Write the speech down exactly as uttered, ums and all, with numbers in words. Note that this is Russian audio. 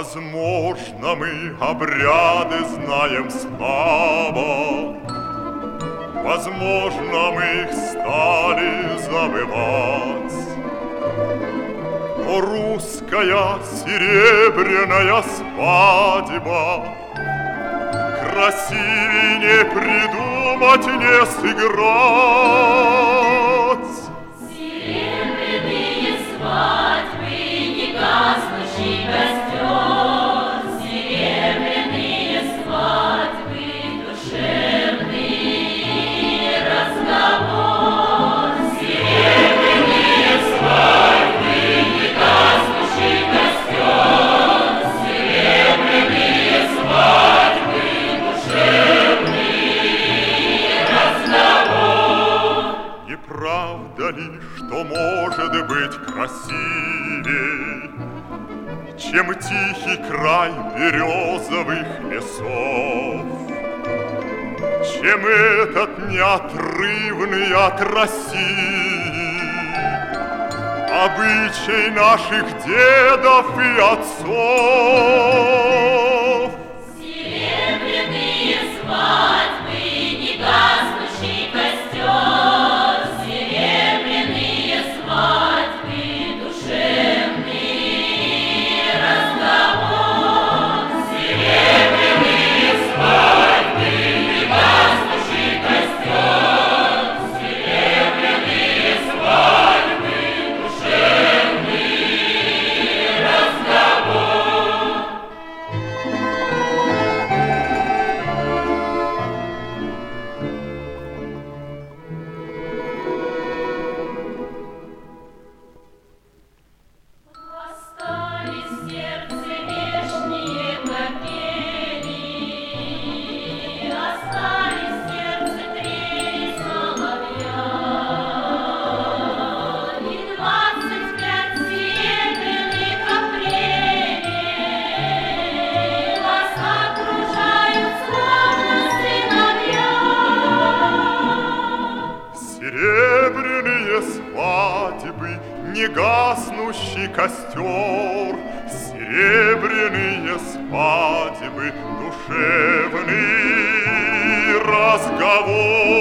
Возможно, мы обряды знаем слабо, возможно, мы их стали забывать. Но русская серебряная свадьба красивее не придумать, не сыграть. Серебряные свадьбы, не гаснущий костер, серебряные свадьбы, душевный разговор. Серебряные свадьбы, не гаснущий костер, серебряные свадьбы, душевный разговор. Не правда ли, что может быть красивей, чем тихий край березовых лесов, чем этот неотрывный от России обычай наших дедов и отцов? Серебряные свадьбы, не гаснущий костер, серебряные свадьбы, душевный разговор. Серебряные свадьбы, не гаснущий костер, серебряные свадьбы, душевный разговор. Остались в сердце вешние капели, остались в сердце трели соловья, и двадцать пять серебряных апрелей вас окружают словно сыновья. Серебряные свадьбы, не гаснущий костер, серебряные свадьбы, душевный разговор.